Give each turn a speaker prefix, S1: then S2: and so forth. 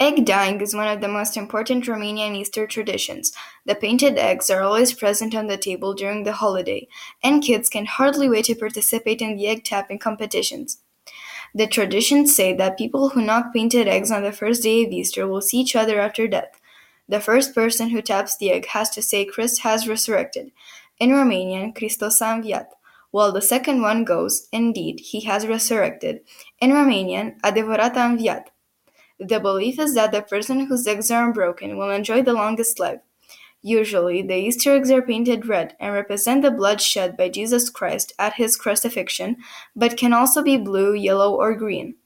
S1: Egg dyeing is one of the most important Romanian Easter traditions. The painted eggs are always present on the table during the holiday, and kids can hardly wait to participate in the egg tapping competitions. The traditions say that people who knock painted eggs on the first day of Easter will see each other after death. The first person who taps the egg has to say Christ has resurrected. In Romanian, Christos a înviat, while the second one goes, indeed, he has resurrected. In Romanian, adevărat a înviat. The belief is that the person whose eggs are unbroken will enjoy the longest life. Usually, the Easter eggs are painted red and represent the blood shed by Jesus Christ at his crucifixion, but can also be blue, yellow, or green.